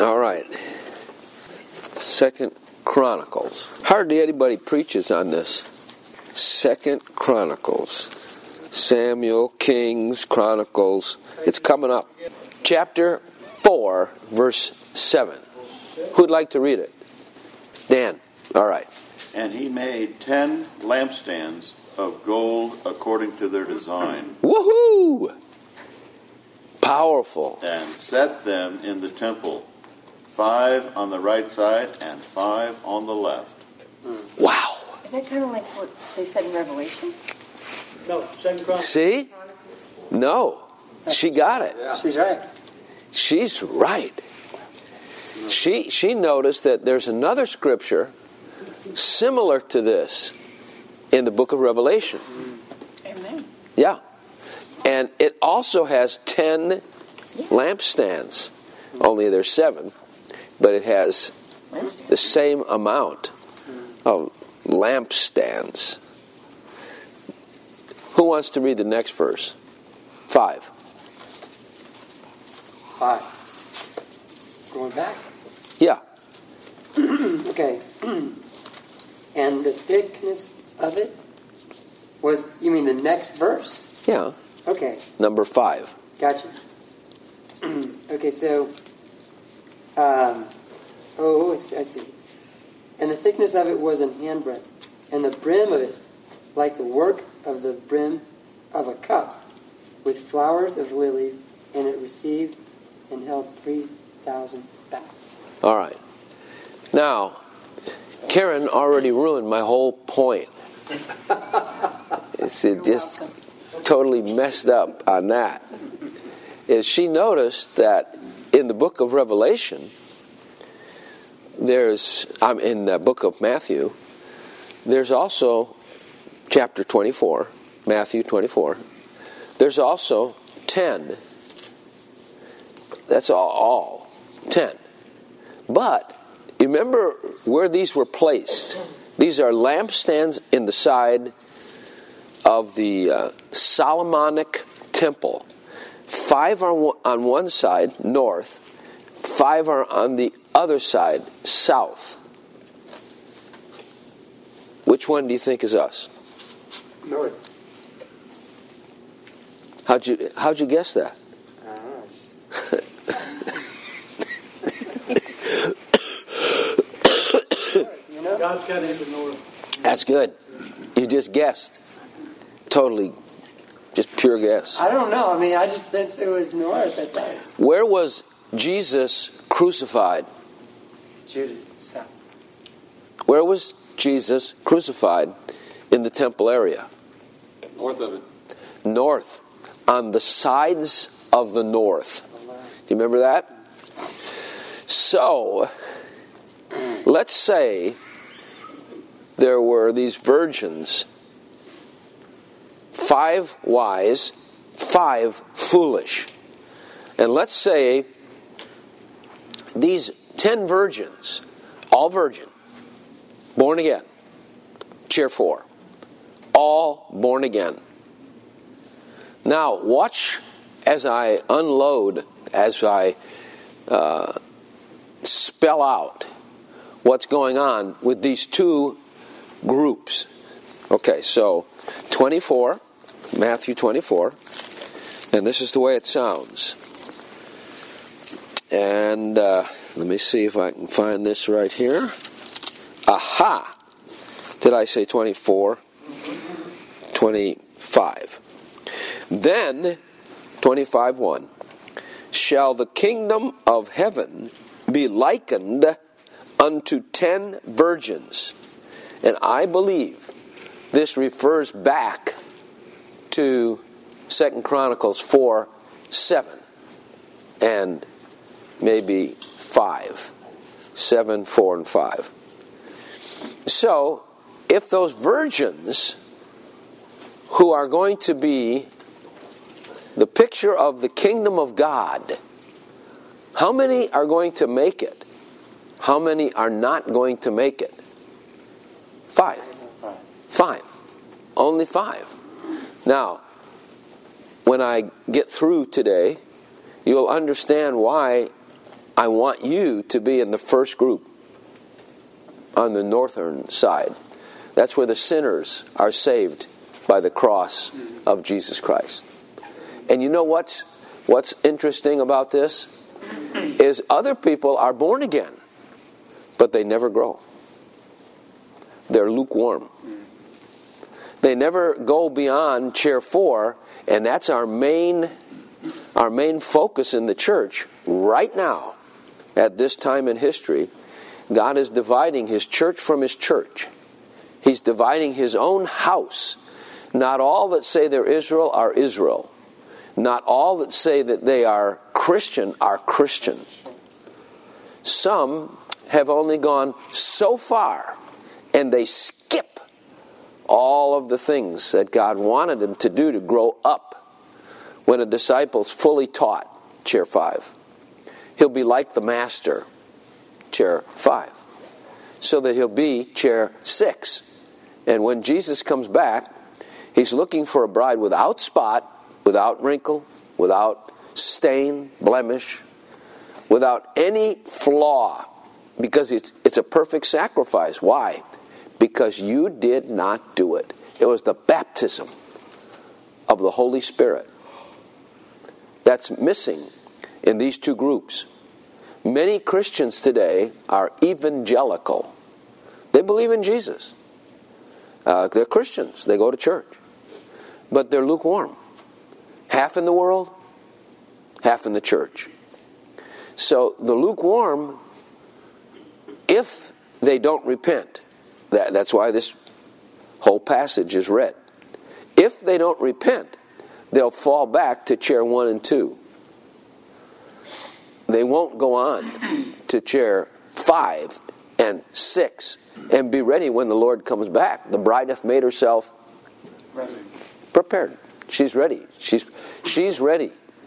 All right. 2 Chronicles. Hardly anybody preaches on this. 2 Chronicles. Samuel, Kings, Chronicles. It's coming up. Chapter 4, verse 7. Who'd like to read it? Dan. All right. And he made 10 lampstands of gold according to their design. Woohoo! Powerful. And set them in the temple, 5 on the right side and 5 on the left. Wow. Is that kind of like what they said in Revelation? No, 2 Chronicles. See? No. She got it. Yeah. She's right. She's right. She noticed that there's another scripture similar to this in the book of Revelation. Amen. Yeah. And it also has 10 lampstands. Only there's 7. But it has the same amount of lampstands. Who wants to read the next verse? 5. 5. Going back? Yeah. Okay. And the thickness of it was, you mean the next verse? Yeah. Okay. Number 5. Gotcha. Okay, so, I see. And the thickness of it was an handbreadth, and the brim of it like the work of the brim of a cup, with flowers of lilies, and it received and held 3,000 baths. All right. Now, Karen already ruined my whole point. It just totally messed up on that. Is she noticed that in the book of Revelation, in the book of Matthew, there's also chapter 24, Matthew 24. There's also 10. That's all 10. But you remember where these were placed. These are lampstands in the side of the Solomonic temple. 5 are on one side, north. 5 are on the other side, south. Which one do you think is us? North. How'd you guess that? I don't know. God's got it in the north. That's good. You just guessed. Totally, just pure guess. I don't know. I mean, I just sensed it was north. That's us. Where was Jesus crucified? Judah, south. Where was Jesus crucified in the temple area? North of it. North. On the sides of the north. Do you remember that? So, let's say there were these virgins, 5 wise, 5 foolish. And let's say these 10 virgins, all virgin, born again, chair 4, all born again. Now, watch as I unload, as I spell out what's going on with these 2 groups. Okay, so 24, Matthew 24, and this is the way it sounds. And let me see if I can find this right here. Aha! Did I say 24? 25. Then, 25:1, shall the kingdom of heaven be likened unto 10 virgins. And I believe this refers back to 2 Chronicles 4:7 and maybe 5. 7, 4, and 5. So, if those virgins who are going to be the picture of the kingdom of God, how many are going to make it? How many are not going to make it? 5. 5. Only 5. Now, when I get through today, you'll understand why I want you to be in the first group on the northern side. That's where the sinners are saved by the cross of Jesus Christ. And you know what's interesting about this? Is other people are born again, but they never grow. They're lukewarm. They never go beyond chair 4, and that's our main focus in the church right now. At this time in history, God is dividing His church from His church. He's dividing His own house. Not all that say they're Israel are Israel. Not all that say that they are Christian are Christian. Some have only gone so far, and they skip all of the things that God wanted them to do to grow up. When a disciple's fully taught, chair 5, he'll be like the master, chair 5, so that he'll be chair 6. And when Jesus comes back, He's looking for a bride without spot, without wrinkle, without stain, blemish, without any flaw, because it's a perfect sacrifice. Why? Because you did not do it. It was the baptism of the Holy Spirit that's missing in these two groups. Many Christians today are evangelical. They believe in Jesus. They're Christians. They go to church. But they're lukewarm. Half in the world, half in the church. So the lukewarm, if they don't repent, that's why this whole passage is read. If they don't repent, they'll fall back to chair 1 and 2. They won't go on to chair 5 and 6 and be ready when the Lord comes back. The bride hath made herself Ready. prepared. She's ready. She's ready.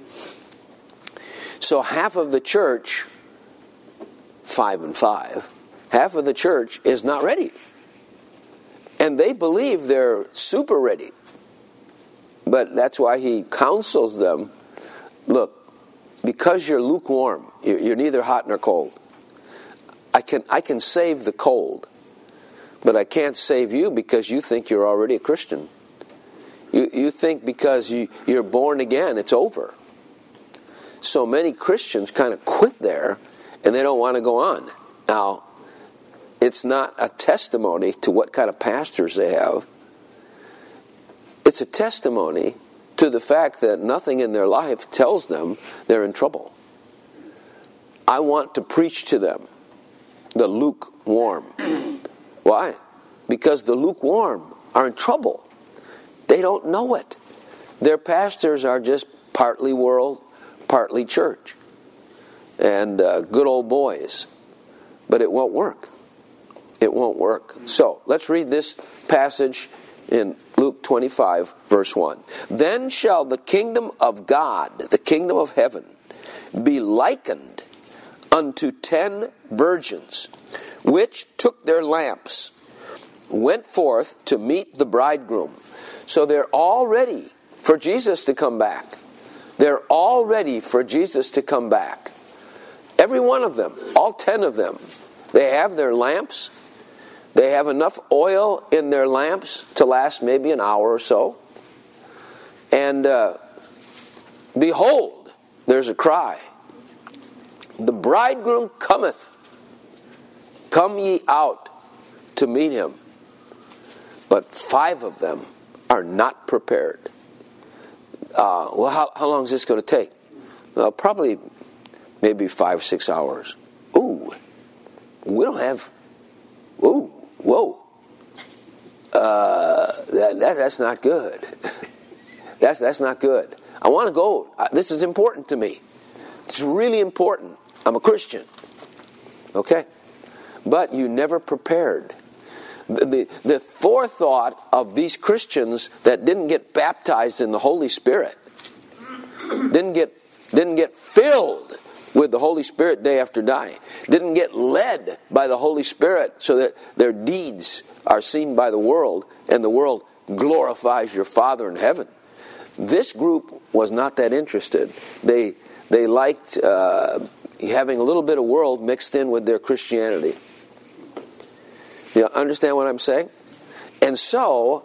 So half of the church, 5 and 5, half of the church is not ready. And they believe they're super ready. But that's why He counsels them, look, because you're lukewarm, you're neither hot nor cold. I can save the cold, but I can't save you because you think you're already a Christian. You think because you're born again, it's over. So many Christians kind of quit there, and they don't want to go on. Now, it's not a testimony to what kind of pastors they have. It's a testimony to the fact that nothing in their life tells them they're in trouble. I want to preach to them, the lukewarm. Why? Because the lukewarm are in trouble. They don't know it. Their pastors are just partly world, partly church. And good old boys. But it won't work. It won't work. So, let's read this passage in Luke 25, verse 1. Then shall the kingdom of God, the kingdom of heaven, be likened unto 10 virgins, which took their lamps, went forth to meet the bridegroom. So they're all ready for Jesus to come back. They're all ready for Jesus to come back. Every one of them, all 10 of them, they have their lamps. They have enough oil in their lamps to last maybe an hour or so. And behold, there's a cry. The bridegroom cometh. Come ye out to meet him. But 5 of them are not prepared. How long is this going to take? Probably maybe 5-6 hours. Ooh, we don't have... Ooh, whoa. That's not good. That's not good. I want to go. This is important to me. It's really important. I'm a Christian. Okay? But you never prepared. The forethought of these Christians that didn't get baptized in the Holy Spirit, didn't get filled with the Holy Spirit day after dying, didn't get led by the Holy Spirit so that their deeds are seen by the world and the world glorifies your Father in heaven. This group was not that interested. They liked having a little bit of world mixed in with their Christianity. You understand what I'm saying? And so,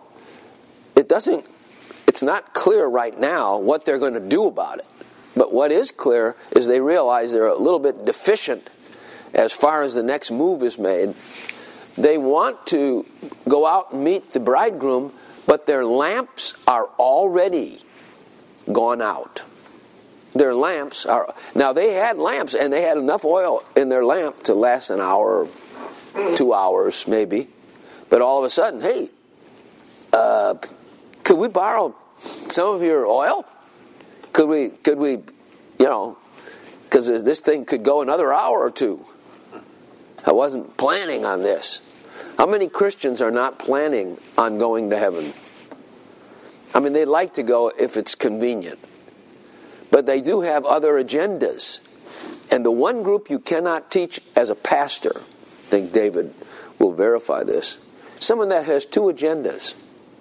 it's not clear right now what they're going to do about it. But what is clear is they realize they're a little bit deficient as far as the next move is made. They want to go out and meet the bridegroom, but their lamps are already gone out. Their lamps are... Now, they had lamps, and they had enough oil in their lamp to last an hour, 2 hours maybe. But all of a sudden, hey, could we borrow some of your oil? Could we, because this thing could go another hour or two. I wasn't planning on this. How many Christians are not planning on going to heaven? I mean, they'd like to go if it's convenient. But they do have other agendas. And the one group you cannot teach as a pastor, I think David will verify this, someone that has two agendas.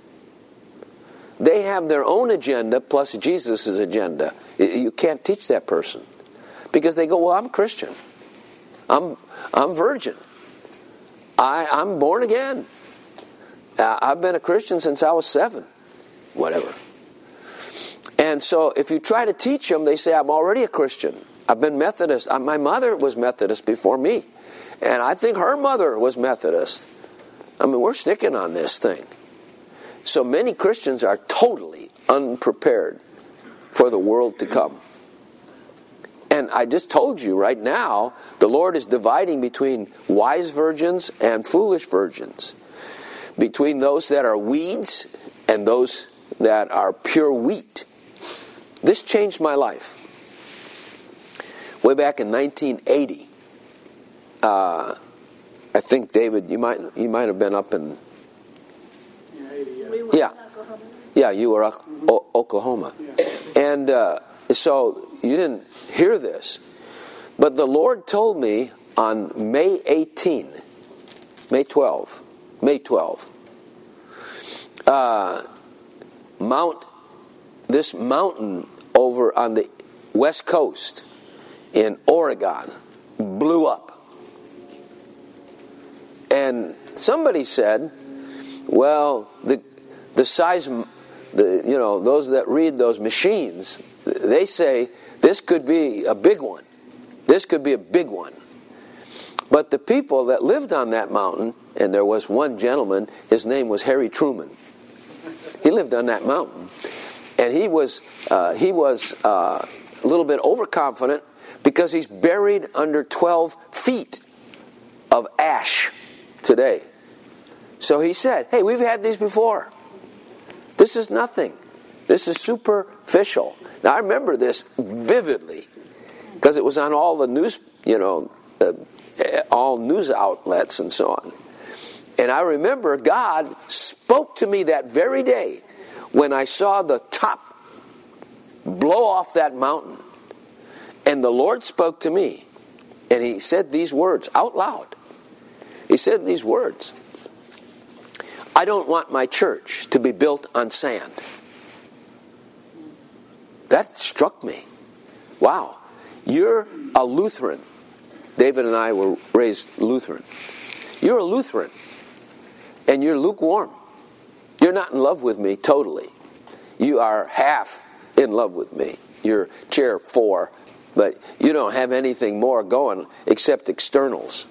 They have their own agenda plus Jesus' agenda. You can't teach that person. Because they go, well, I'm Christian. I'm virgin. I'm born again. I've been a Christian since I was 7. Whatever. And so if you try to teach them, they say, I'm already a Christian. I've been Methodist. My mother was Methodist before me. And I think her mother was Methodist. I mean, we're sticking on this thing. So many Christians are totally unprepared for the world to come. And I just told you right now, the Lord is dividing between wise virgins and foolish virgins. Between those that are weeds and those that are pure wheat. This changed my life. Way back in 1980, I think, David, you might have been up in... Yeah, you were Oklahoma. Yeah. And so you didn't hear this. But the Lord told me on May 12, this mountain over on the west coast in Oregon blew up. And somebody said, well, the size, those that read those machines, they say this could be a big one. This could be a big one. But the people that lived on that mountain, and there was one gentleman, his name was Harry Truman. He lived on that mountain. And he was a little bit overconfident because he's buried under 12 feet of ash today. So he said, hey, we've had these before. This is nothing. This is superficial. Now, I remember this vividly because it was on all the news, all news outlets and so on. And I remember God spoke to me that very day when I saw the top blow off that mountain. And the Lord spoke to me. And He said these words out loud. He said these words. I don't want my church to be built on sand. That struck me. Wow. You're a Lutheran. David and I were raised Lutheran. You're a Lutheran. And you're lukewarm. You're not in love with me totally. You are half in love with me. You're chair 4. But you don't have anything more going except externals.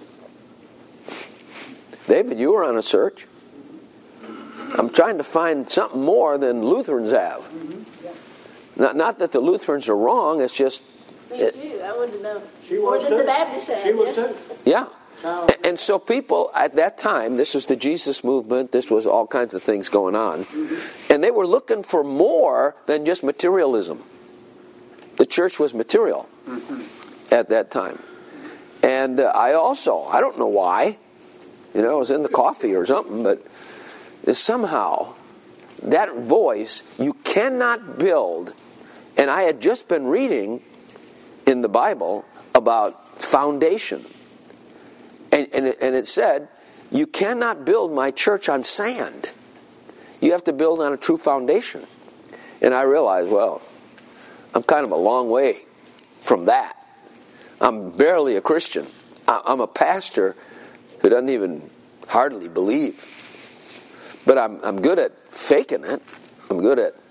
David, you were on a search. I'm trying to find something more than Lutherans have. Not that the Lutherans are wrong, it's just... Me too, I wanted to know. She more was than too. the Baptists have. She was too. Yeah. And so people at that time, this was the Jesus movement, this was all kinds of things going on, and they were looking for more than just materialism. The church was material at that time. And I don't know why, it was in the coffee or something, but somehow that voice, you cannot build, and I had just been reading in the Bible about foundation. And it said, you cannot build my church on sand. You have to build on a true foundation. And I realized, well, I'm kind of a long way from that. I'm barely a Christian. I'm a pastor who doesn't even hardly believe. But I'm good at faking it. I'm good at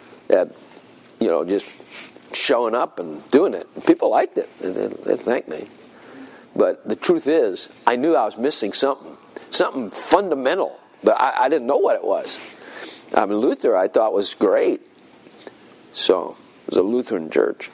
just showing up and doing it. People liked it. They thanked me. But the truth is, I knew I was missing something fundamental, but I didn't know what it was. Luther I thought was great. So it was a Lutheran church.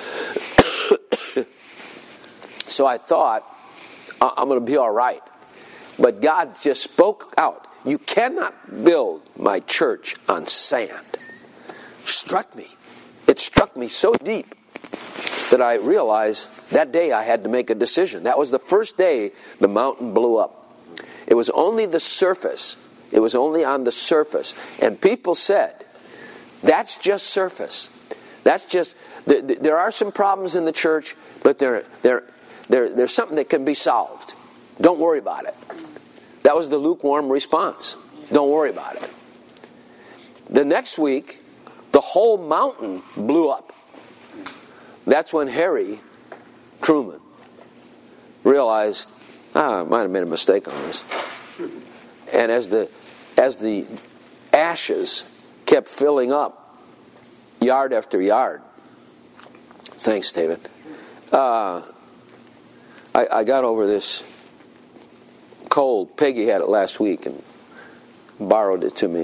So I thought, I'm going to be all right. But God just spoke out. You cannot build my church on sand. Struck me. It struck me so deep that I realized that day I had to make a decision. That was the first day the mountain blew up. It was only the surface. It was only on the surface. And people said, that's just surface. That's just, there are some problems in the church, but there's something that can be solved. Don't worry about it. That was the lukewarm response. Don't worry about it. The next week, the whole mountain blew up. That's when Harry Truman realized, I might have made a mistake on this. And as the ashes kept filling up, yard after yard. Thanks, David. I got over this cold. Peggy had it last week and borrowed it to me.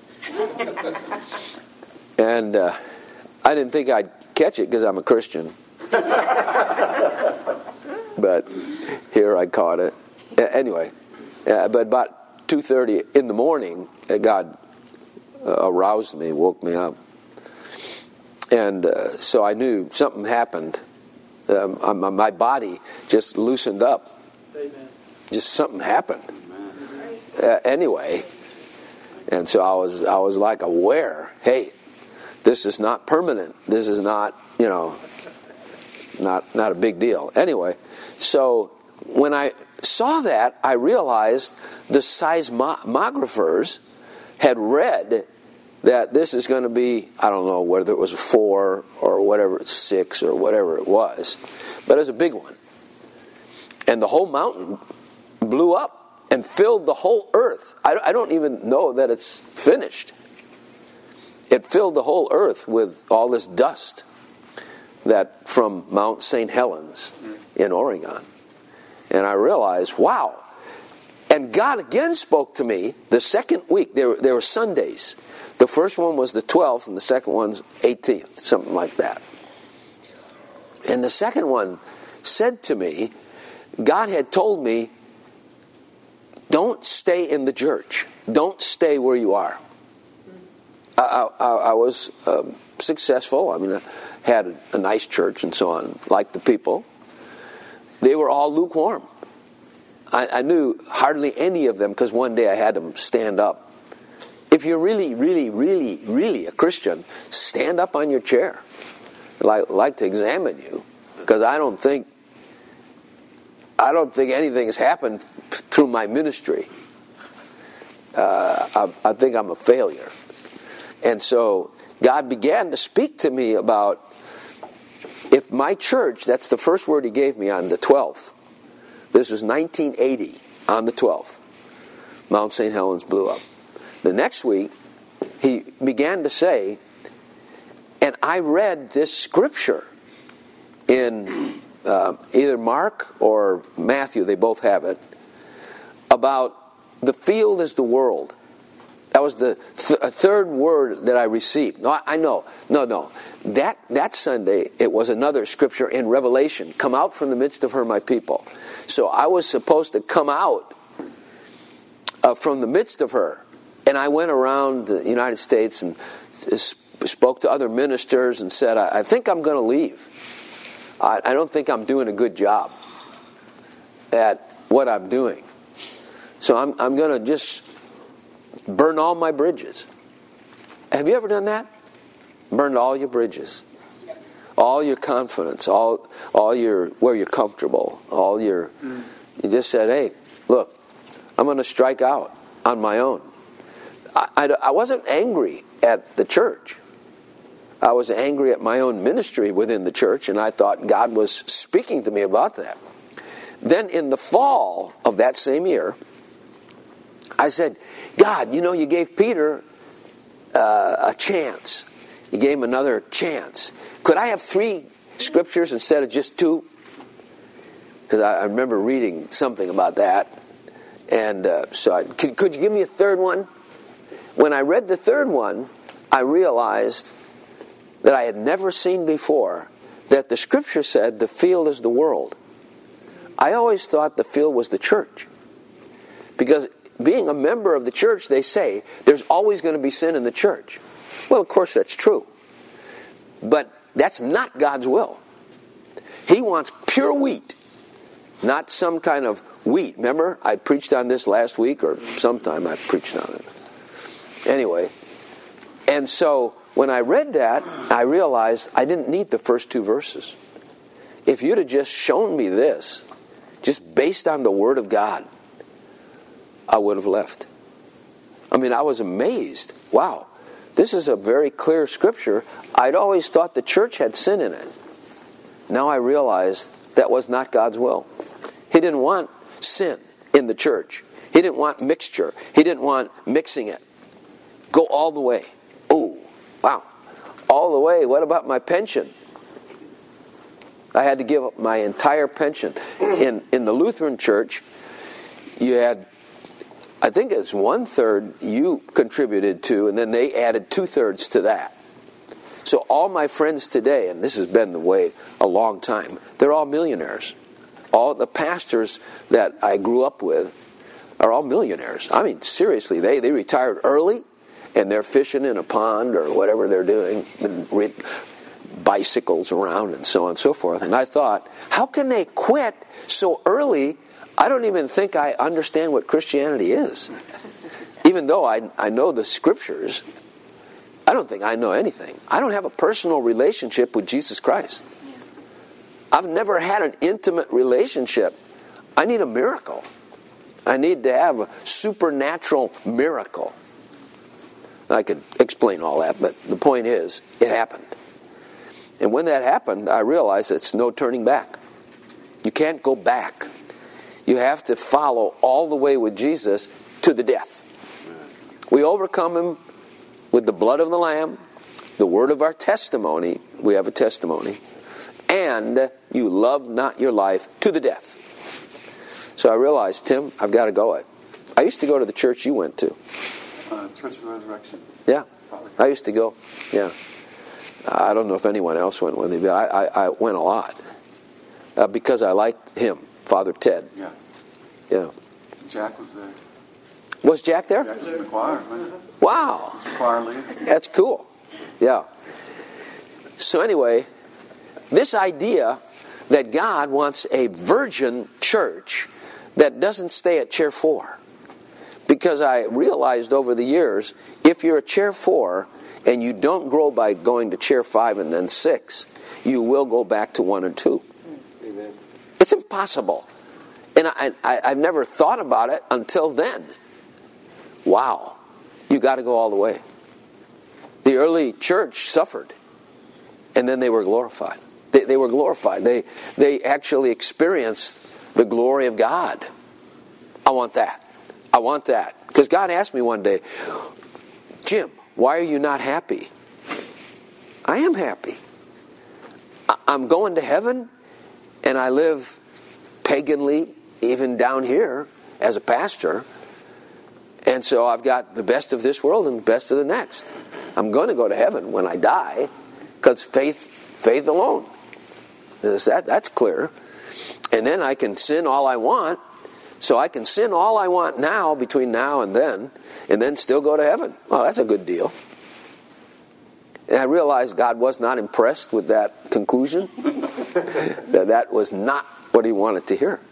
And I didn't think I'd catch it because I'm a Christian. But here I caught it. Anyway, but about 2:30 in the morning, God aroused me, woke me up. And so I knew something happened. My body just loosened up. Amen. Just something happened. Anyway, and so I was like aware. Hey, this is not permanent. This is not not a big deal. Anyway, so when I saw that, I realized the seismographers had read that this is going to be, I don't know whether it was a 4 or whatever, 6 or whatever it was, but it was a big one. And the whole mountain blew up and filled the whole earth. I don't even know that it's finished. It filled the whole earth with all this dust that from Mount St. Helens in Oregon. And I realized, wow. And God again spoke to me the second week. There were Sundays. The first one was the 12th and the second one's 18th, something like that. And the second one said to me, God had told me, don't stay in the church. Don't stay where you are. I was successful. I mean, I had a nice church and so on, like the people. They were all lukewarm. I knew hardly any of them because one day I had them stand up. If you're really, really, really, really a Christian, stand up on your chair. I'd like to examine you because I don't think anything has happened through my ministry. I think I'm a failure. And so God began to speak to me about if my church, that's the first word he gave me on the 12th. This was 1980 on the 12th. Mount St. Helens blew up. The next week, he began to say, and I read this scripture in either Mark or Matthew, they both have it, about the field is the world. That was the third word that I received. No, I know. No. That Sunday, it was another scripture in Revelation. Come out from the midst of her, my people. So I was supposed to come out from the midst of her. And I went around the United States and spoke to other ministers and said, I think I'm going to leave. I don't think I'm doing a good job at what I'm doing. So I'm going to just burn all my bridges. Have you ever done that? Burned all your bridges. All your confidence, all your where you're comfortable, you just said, hey, look, I'm going to strike out on my own. I wasn't angry at the church. I was angry at my own ministry within the church, and I thought God was speaking to me about that. Then in the fall of that same year, I said, God, you gave Peter a chance. You gave him another chance. Could I have 3 scriptures instead of just 2? Because I remember reading something about that. And could you give me a third one? When I read the third one, I realized that I had never seen before that the scripture said the field is the world. I always thought the field was the church. Because being a member of the church, they say, there's always going to be sin in the church. Well, of course that's true. But that's not God's will. He wants pure wheat, not some kind of wheat. Remember, I preached on this last week, or sometime I preached on it. Anyway, and so when I read that, I realized I didn't need the first 2 verses. If you'd have just shown me this, just based on the Word of God, I would have left. I mean, I was amazed. Wow, this is a very clear scripture. I'd always thought the church had sin in it. Now I realize that was not God's will. He didn't want sin in the church. He didn't want mixture. He didn't want mixing it. Go all the way. Oh, wow. All the way. What about my pension? I had to give up my entire pension. In the Lutheran church, you had, I think it's 1/3 you contributed to, and then they added 2/3 to that. So all my friends today, and this has been the way a long time, they're all millionaires. All the pastors that I grew up with are all millionaires. I mean, seriously, they retired early, and they're fishing in a pond or whatever they're doing, bicycles around and so on and so forth. And I thought, how can they quit so early? I don't even think I understand what Christianity is. Even though I know the scriptures, I don't think I know anything. I don't have a personal relationship with Jesus Christ. I've never had an intimate relationship. I need a miracle. I need to have a supernatural miracle. I could explain all that, but the point is, it happened. And when that happened, I realized it's no turning back. You can't go back. You have to follow all the way with Jesus to the death. We overcome him with the blood of the Lamb, the word of our testimony. We have a testimony. And you love not your life to the death. So I realized, Tim, I've got to go it. I used to go to the church you went to. Church of the Resurrection. Yeah, I used to go. Yeah. I don't know if anyone else went with me, but I went a lot. Because I liked him, Father Ted. Yeah. Yeah. Jack was there. Was Jack there? Jack was in the choir. Wow. Choir leader. That's cool. Yeah. So anyway, this idea that God wants a virgin church that doesn't stay at chair 4. Because I realized over the years, if you're a chair 4 and you don't grow by going to chair 5 and then 6, you will go back to 1 and 2. Amen. It's impossible. And I've never thought about it until then. Wow. You got to go all the way. The early church suffered. And then they were glorified. They were glorified. They actually experienced the glory of God. I want that. I want that. Because God asked me one day, Jim, why are you not happy? I am happy. I'm going to heaven, and I live paganly, even down here, as a pastor. And so I've got the best of this world and the best of the next. I'm going to go to heaven when I die, because faith alone. That's clear. And then I can sin all I want. So I can sin all I want now, between now and then still go to heaven. Well, that's a good deal. And I realized God was not impressed with that conclusion. that was not what he wanted to hear.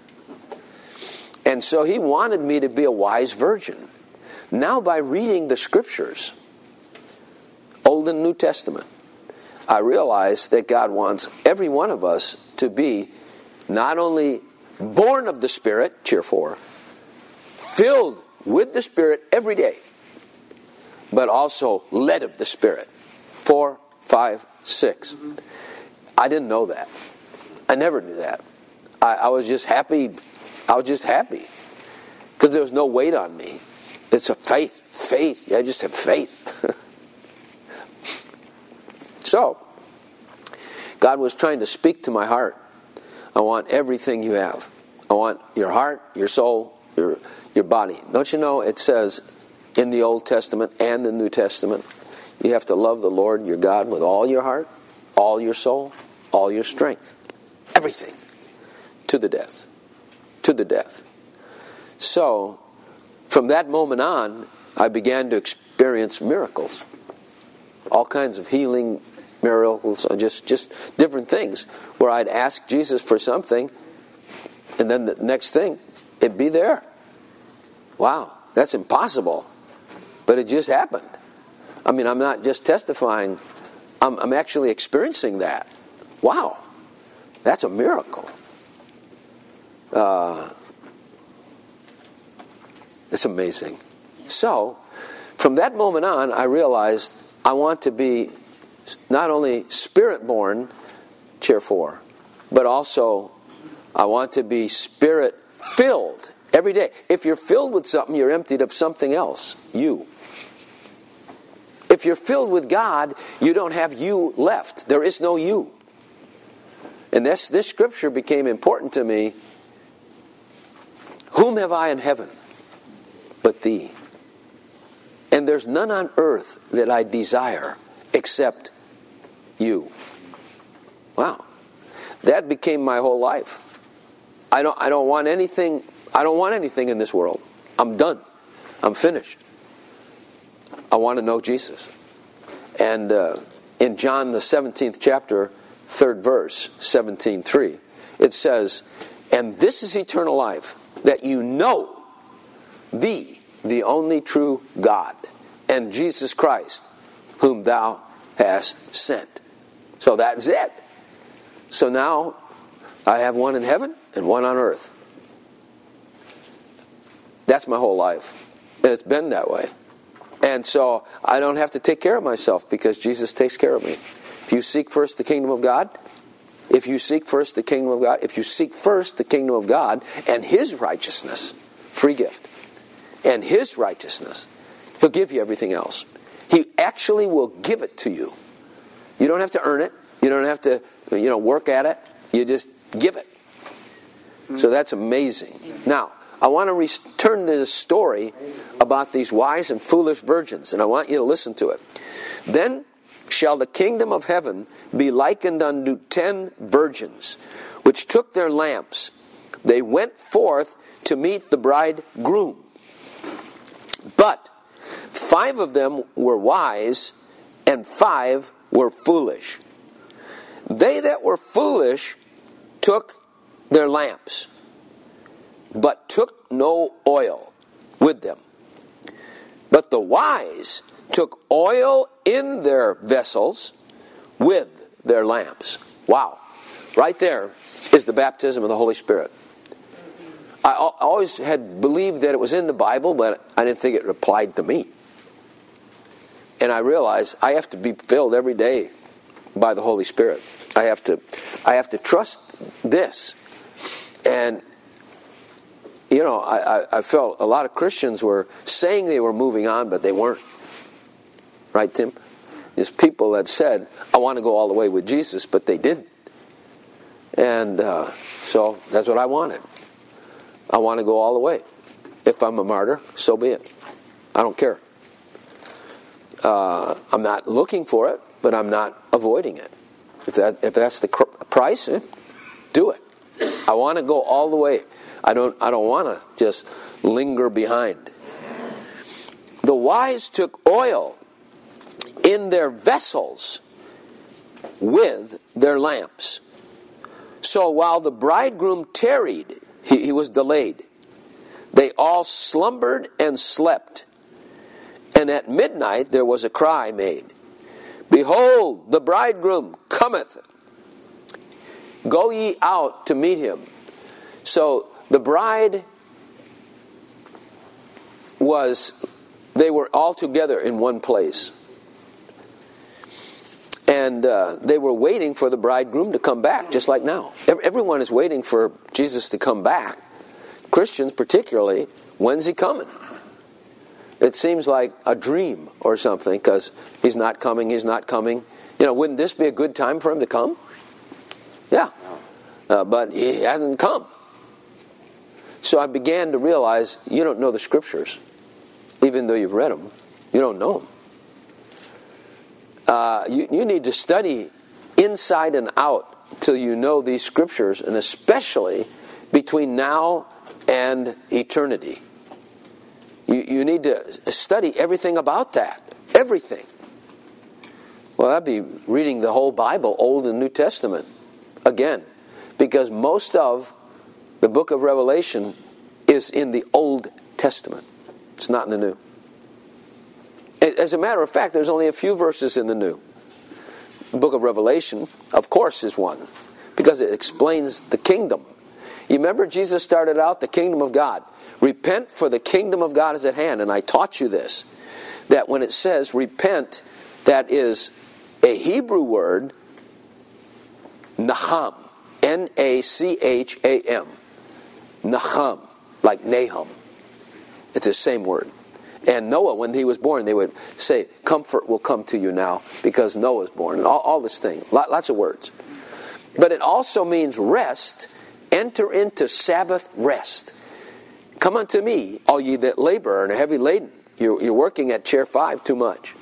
And so he wanted me to be a wise virgin. Now by reading the scriptures, Old and New Testament, I realize that God wants every one of us to be not only born of the Spirit, cheer 4, filled with the Spirit every day, but also led of the Spirit, 4, 5, 6. I didn't know that. I never knew that. I was just happy. I was just happy because there was no weight on me. It's a faith. I just have faith. So, God was trying to speak to my heart. I want everything you have. I want your heart, your soul, your body. Don't you know it says in the Old Testament and the New Testament, you have to love the Lord your God with all your heart, all your soul, all your strength. Everything. To the death. To the death. So, from that moment on, I began to experience miracles. All kinds of healing miracles, just different things, where I'd ask Jesus for something, and then the next thing, it'd be there. Wow, that's impossible. But it just happened. I mean, I'm not just testifying, I'm actually experiencing that. Wow, that's a miracle. It's amazing. So, from that moment on, I realized I want to be not only spirit-born, chair 4, but also I want to be spirit-filled every day. If you're filled with something, you're emptied of something else. You. If you're filled with God, you don't have you left. There is no you. And this scripture became important to me. Whom have I in heaven but thee? And there's none on earth that I desire except you. Wow. That became my whole life. I don't want anything in this world. I'm done. I'm finished. I want to know Jesus. And in John the 17th chapter, 3rd verse, 17:3, it says, "And this is eternal life, that you know thee, the only true God, and Jesus Christ, whom thou hast sent." So that's it. So now I have one in heaven and one on earth. That's my whole life. And it's been that way. And so I don't have to take care of myself because Jesus takes care of me. If you seek first the kingdom of God, if you seek first the kingdom of God and His righteousness, free gift, and His righteousness, He'll give you everything else. He actually will give it to you. You don't have to earn it. You don't have to, work at it. You just give it. So that's amazing. Now, I want to return to this story about these wise and foolish virgins, and I want you to listen to it. Then shall the kingdom of heaven be likened unto 10 virgins, which took their lamps. They went forth to meet the bridegroom. But 5 of them were wise, and 5 were foolish. They that were foolish took their lamps, but took no oil with them. But the wise took oil in their vessels with their lamps. Wow. Right there is the baptism of the Holy Spirit. I always had believed that it was in the Bible, but I didn't think it applied to me. And I realized I have to be filled every day by the Holy Spirit. I have to trust this. And I felt a lot of Christians were saying they were moving on, but they weren't. Right, Tim? There's people that said, I want to go all the way with Jesus, but they didn't. And so that's what I wanted. I want to go all the way. If I'm a martyr, so be it. I don't care. I'm not looking for it, but I'm not avoiding it. If that's the price, do it. I want to go all the way. I don't want to just linger behind. The wise took oil in their vessels with their lamps. So while the bridegroom tarried, he was delayed. They all slumbered and slept. And at midnight there was a cry made, Behold, the bridegroom cometh. Go ye out to meet him. So the bride they were all together in one place. And they were waiting for the bridegroom to come back, just like now. Everyone is waiting for Jesus to come back. Christians particularly, when's he coming? It seems like a dream or something, because he's not coming. Wouldn't this be a good time for him to come? Yeah. But he hasn't come. So I began to realize you don't know the Scriptures. Even though you've read them, you don't know them. You need to study inside and out till you know these Scriptures, and especially between now and eternity. You need to study everything about that. Everything. Well, I'd be reading the whole Bible, Old and New Testament, again. Because most of the book of Revelation is in the Old Testament. It's not in the New. As a matter of fact, there's only a few verses in the New. The book of Revelation, of course, is one. Because it explains the kingdom. You remember Jesus started out the kingdom of God. Repent, for the kingdom of God is at hand. And I taught you this. That when it says repent, that is a Hebrew word, Naham. N-A-C-H-A-M. Naham. Like Nahum. It's the same word. And Noah, when he was born, they would say, comfort will come to you now because Noah's born. And all this thing. Lots of words. But it also means rest. Enter into Sabbath rest. Come unto me, all ye that labor and are heavy laden. You're working at chair 5 too much.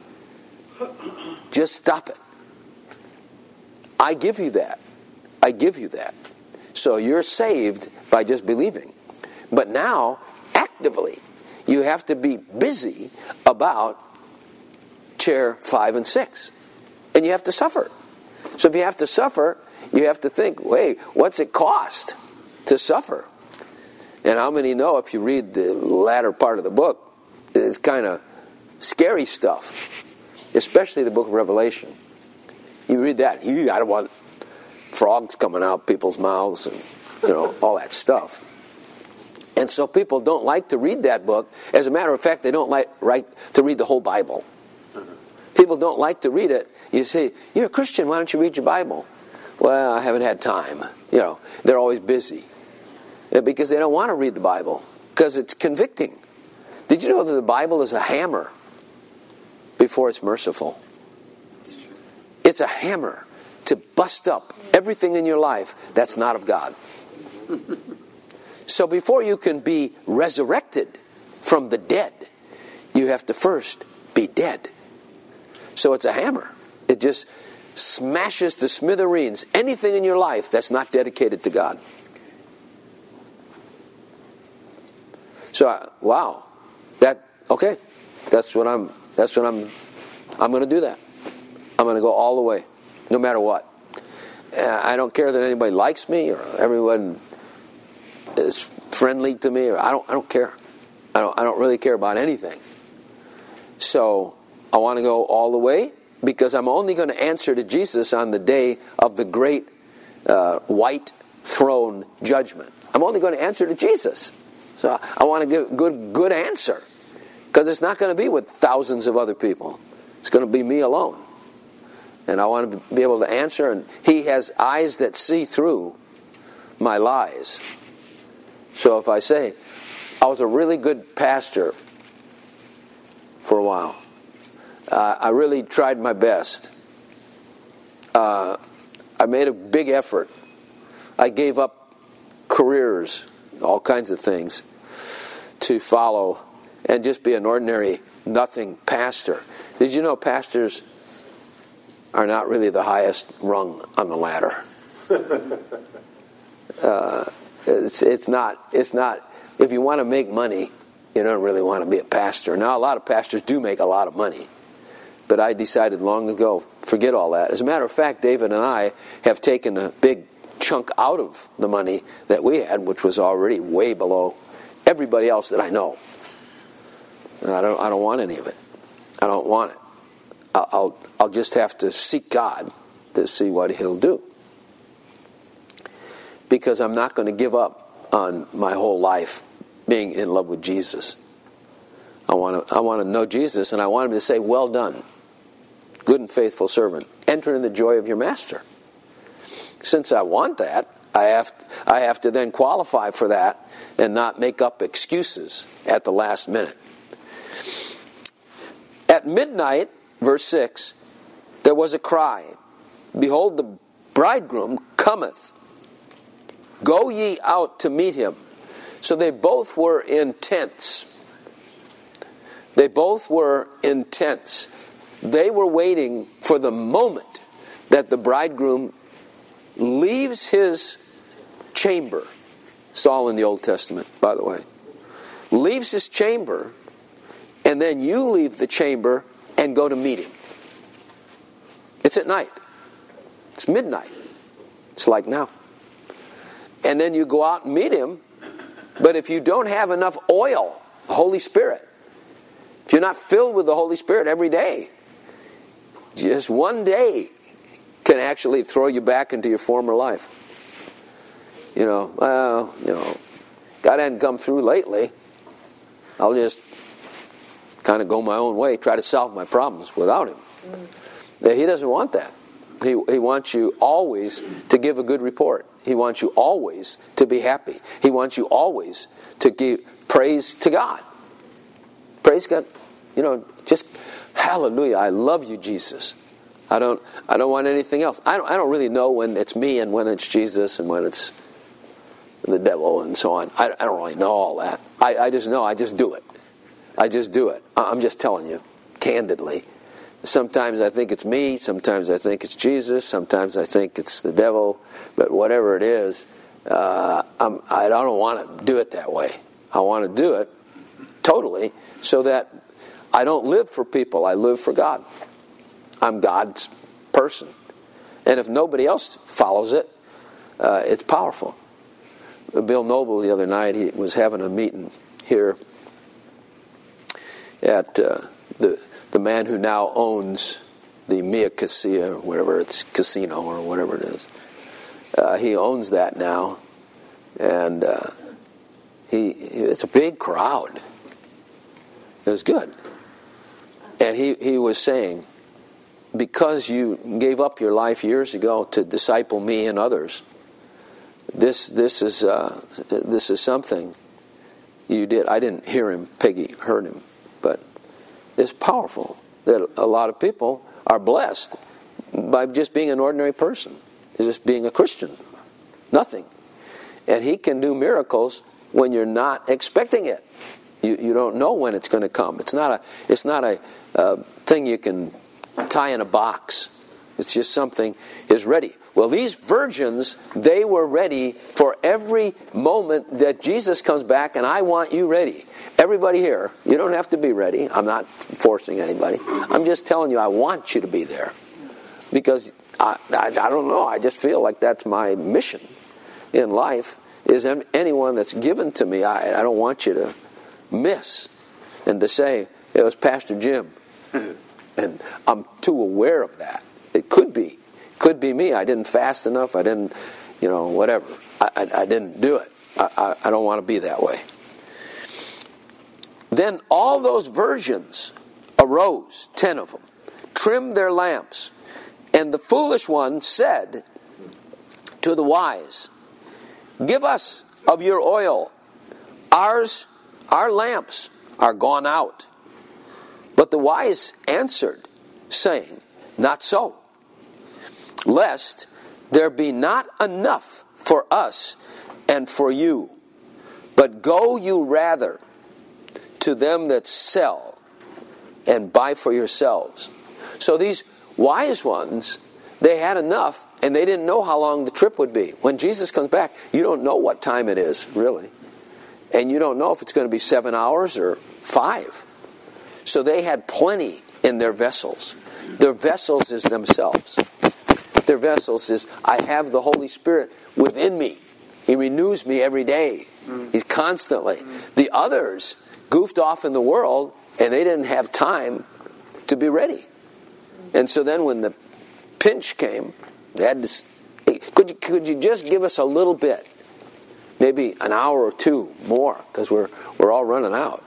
Just stop it. I give you that. I give you that. So you're saved by just believing. But now, actively, you have to be busy about chair 5 and 6. And you have to suffer. So if you have to suffer, you have to think, wait, what's it cost to suffer? And how many know if you read the latter part of the book, it's kind of scary stuff. Especially the book of Revelation. You read that, I don't want frogs coming out people's mouths and all that stuff. And so people don't like to read that book. As a matter of fact, they don't like to read the whole Bible. People don't like to read it. You say, you're a Christian, why don't you read your Bible? Well, I haven't had time. They're always busy. Because they don't want to read the Bible. Because it's convicting. Did you know that the Bible is a hammer before it's merciful? It's a hammer to bust up everything in your life that's not of God. So before you can be resurrected from the dead, you have to first be dead. So it's a hammer. It just smashes to smithereens anything in your life that's not dedicated to God. So wow, that's what I'm going to do that. I'm going to go all the way, no matter what. I don't care that anybody likes me or everyone is friendly to me. Or I don't care. I don't really care about anything. So I want to go all the way because I'm only going to answer to Jesus on the day of the great white throne judgment. I'm only going to answer to Jesus. So I want to give a good answer because it's not going to be with thousands of other people. It's going to be me alone. And I want to be able to answer. And He has eyes that see through my lies. So if I say, I was a really good pastor for a while. I really tried my best. I made a big effort. I gave up careers, all kinds of things, to follow and just be an ordinary nothing pastor. Did you know pastors are not really the highest rung on the ladder? It's not. If you want to make money, you don't really want to be a pastor. Now, a lot of pastors do make a lot of money. But I decided long ago, forget all that. As a matter of fact, David and I have taken a big chunk out of the money that we had, which was already way below everybody else that I know. And I don't want any of it. I don't want it. I'll just have to seek God to see what He'll do. Because I'm not going to give up on my whole life being in love with Jesus. I want to know Jesus, and I want Him to say, well done, good and faithful servant. enter in the joy of your master. Since I want that, I have to then qualify for that and not make up excuses at the last minute. At midnight, verse 6, there was a cry, "Behold, the bridegroom cometh. Go ye out to meet him." So they both were in tents. They both were in tents. They were waiting for the moment that the bridegroom leaves his chamber. It's all in the Old Testament, by the way. Leaves his chamber, and then you leave the chamber and go to meet him. It's at night. It's midnight. It's like now. And then you go out and meet him, but if you don't have enough oil, the Holy Spirit, if you're not filled with the Holy Spirit every day, just one day can actually throw you back into your former life. God hadn't come through lately. I'll just kind of go my own way, try to solve my problems without him. He doesn't want that. He wants you always to give a good report. He wants you always to be happy. He wants you always to give praise to God. Praise God. Just hallelujah. I love you, Jesus. I don't want anything else. I don't really know when it's me and when it's Jesus and when it's the devil and so on. I don't really know all that. I just know. I just do it. I just do it. I'm just telling you, candidly. Sometimes I think it's me. Sometimes I think it's Jesus. Sometimes I think it's the devil. But whatever it is, I don't want to do it that way. I want to do it totally so that I don't live for people. I live for God. I'm God's person. And if nobody else follows it, it's powerful. Bill Noble the other night, he was having a meeting here at the man who now owns the Mia Casilla, or whatever it's casino or whatever it is. He owns that now, and it's a big crowd. It was good, and he was saying, because you gave up your life years ago to disciple me and others, this is something you did. I didn't hear him. Peggy heard him, but it's powerful that a lot of people are blessed by just being an ordinary person, just being a Christian. Nothing. And he can do miracles when you're not expecting it. You don't know when it's going to come. It's not a thing you can tie in a box. It's just something is ready. Well, these virgins, they were ready for every moment that Jesus comes back, and I want you ready. Everybody here, you don't have to be ready. I'm not forcing anybody. I'm just telling you I want you to be there. Because I don't know, I just feel like that's my mission in life, is anyone that's given to me, I don't want you to miss and to say, it was Pastor Jim. And I'm too aware of that. It could be me. I didn't fast enough. I didn't, whatever. I didn't do it. I don't want to be that way. Then all those virgins arose, 10 of them, trimmed their lamps. And the foolish one said to the wise, "Give us of your oil. Our lamps are gone out." But the wise answered, saying, "Not so, lest there be not enough for us and for you. But go you rather to them that sell and buy for yourselves." So these wise ones, they had enough, and they didn't know how long the trip would be. When Jesus comes back, you don't know what time it is, really. And you don't know if it's going to be 7 hours or 5. So they had plenty in their vessels. Their vessels is themselves. Their vessels is, I have the Holy Spirit within me. He renews me every day. He's constantly. The others goofed off in the world, and they didn't have time to be ready. And so then when the pinch came, they had to, hey, could you just give us a little bit? Maybe an hour or two more, because we're all running out.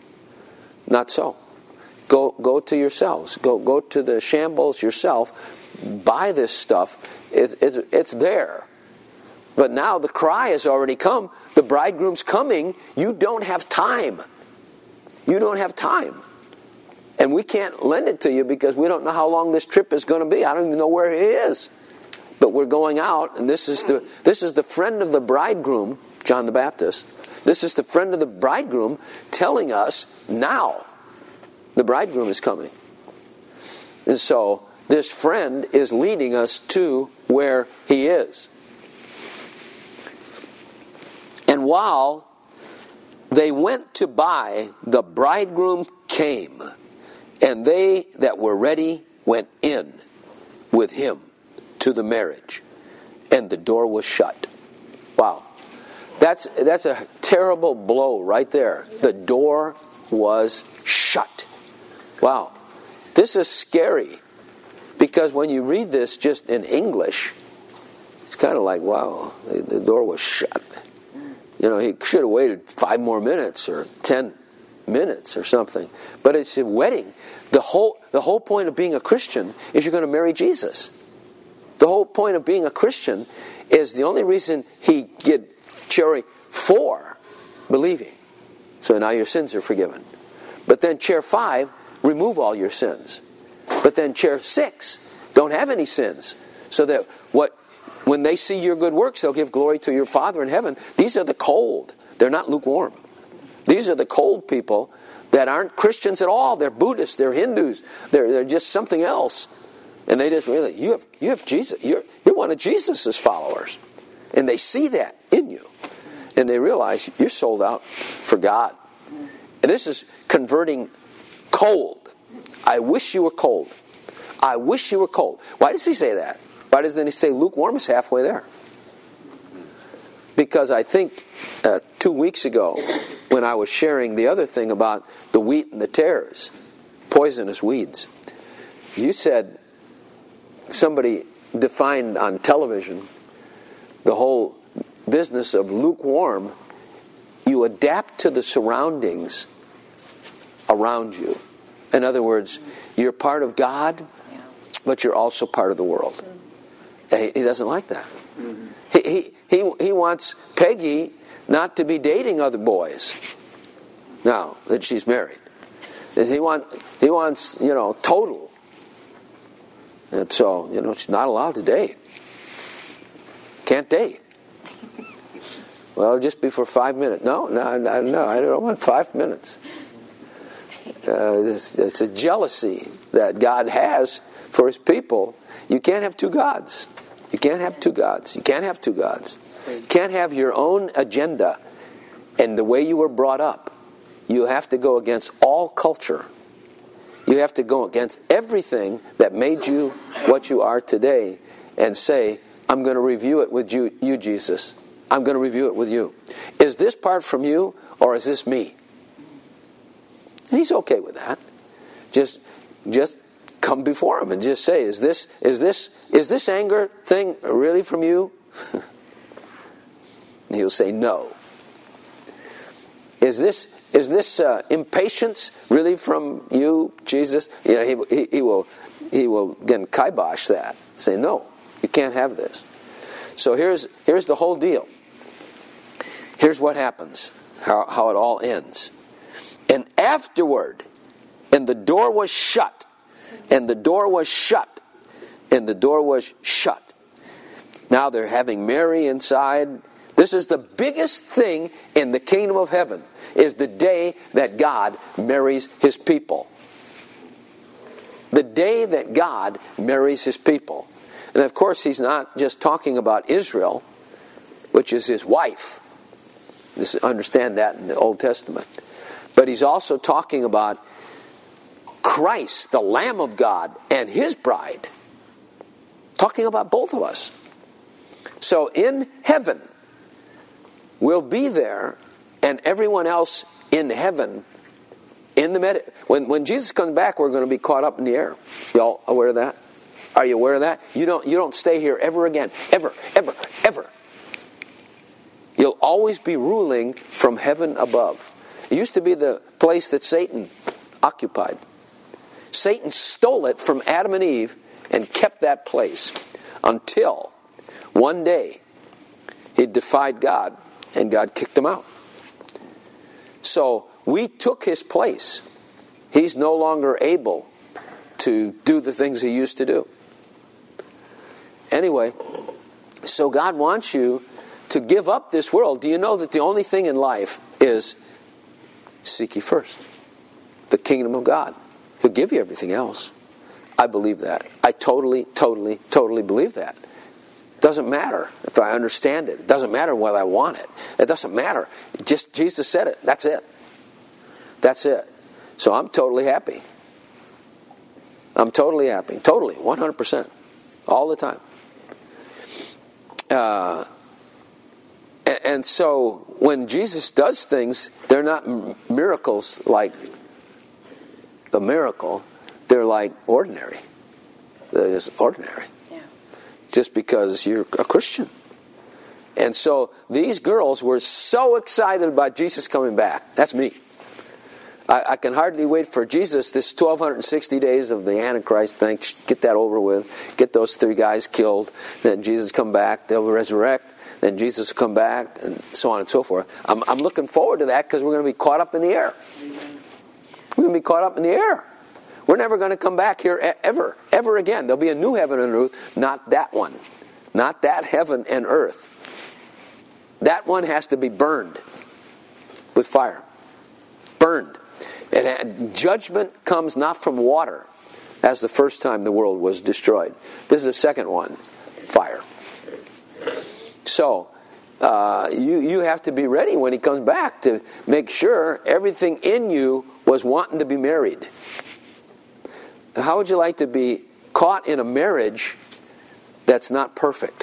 Not so. Go to yourselves. Go to the shambles yourself. buy this stuff. It's there. But now the cry has already come. The bridegroom's coming. You don't have time. You don't have time. And we can't lend it to you because we don't know how long this trip is going to be. I don't even know where he is. But we're going out, and this is the friend of the bridegroom, John the Baptist. This is the friend of the bridegroom telling us now the bridegroom is coming. And so this friend is leading us to where he is. And while they went to buy, the bridegroom came, and they that were ready went in with him to the marriage, and the door was shut. Wow. That's a terrible blow right there. The door was shut. Wow. This is scary, because when you read this just in English, it's kind of like, wow, the door was shut. You know, he should have waited 5 more minutes or 10 minutes or something. But it's a wedding. The whole point of being a Christian is you're going to marry Jesus. The whole point of being a Christian is the only reason he get cherry 4, believing. So now your sins are forgiven. But then chair 5, remove all your sins. But then chair 6, don't have any sins. So that when they see your good works, they'll give glory to your Father in heaven. These are the cold. They're not lukewarm. These are the cold people that aren't Christians at all. They're Buddhists. They're Hindus. They're just something else. And they just really, you have Jesus. You're one of Jesus' followers. And they see that in you. And they realize you're sold out for God. And this is converting cold. I wish you were cold. I wish you were cold. Why does he say that? Why doesn't he say lukewarm is halfway there? Because I think 2 weeks ago, when I was sharing the other thing about the wheat and the tares, poisonous weeds, you said, somebody defined on television the whole business of lukewarm. You adapt to the surroundings around you. In other words, you're part of God, but you're also part of the world. He doesn't like that. He wants Peggy not to be dating other boys now that she's married. He wants total. And so, she's not allowed to date. Can't date. Well, just be for 5 minutes. No, I don't want 5 minutes. It's a jealousy that God has for his people. You can't have 2 gods. You can't have 2 gods. You can't have 2 gods. You can't have your own agenda and the way you were brought up. You have to go against all culture. You have to go against everything that made you what you are today and say, I'm going to review it with you, Jesus. I'm going to review it with you. Is this part from you or is this me? And he's okay with that. Just come before him and just say, is this anger thing really from you? And he'll say no. Is this impatience really from you, Jesus? He will then kibosh that. Say no, you can't have this. So here's the whole deal. Here's what happens. How it all ends. And afterward, and the door was shut. And the door was shut. And the door was shut. Now they're having Mary inside. This is the biggest thing in the kingdom of heaven, is the day that God marries his people. The day that God marries his people. And of course, he's not just talking about Israel, which is his wife. Understand that in the Old Testament. But he's also talking about Christ, the Lamb of God, and his bride. Talking about both of us. So in heaven, we'll be there, and everyone else in heaven, when Jesus comes back, we're going to be caught up in the air. Y'all aware of that? Are you aware of that? You don't stay here ever again. Ever, ever, ever. You'll always be ruling from heaven above. It used to be the place that Satan occupied. Satan stole it from Adam and Eve and kept that place until one day he defied God and God kicked him out. So we took his place. He's no longer able to do the things he used to do. Anyway, so God wants you to give up this world. Do you know that the only thing in life is seek ye first the kingdom of God? He'll give you everything else. I believe that. I totally believe that. It doesn't matter if I understand it. It doesn't matter whether I want it. It doesn't matter. Just Jesus said it. That's it. That's it. So I'm totally happy. I'm totally happy. Totally. 100%. All the time. And so when Jesus does things, they're not miracles like a miracle. They're like ordinary. They're just ordinary. Yeah. Just because you're a Christian. And so these girls were so excited about Jesus coming back. That's me. I can hardly wait for Jesus, this 1,260 days of the Antichrist thing, get that over with, get those 3 guys killed, then Jesus come back, they'll resurrect, then Jesus will come back, and so on and so forth. I'm looking forward to that because we're going to be caught up in the air. We're going to be caught up in the air. We're never going to come back here ever again. There'll be a new heaven and earth, not that one. Not that heaven and earth. That one has to be burned with fire. Burned. And judgment comes not from water, as the first time the world was destroyed. This is the second one, fire. So, you have to be ready when he comes back to make sure everything in you was wanting to be married. How would you like to be caught in a marriage that's not perfect?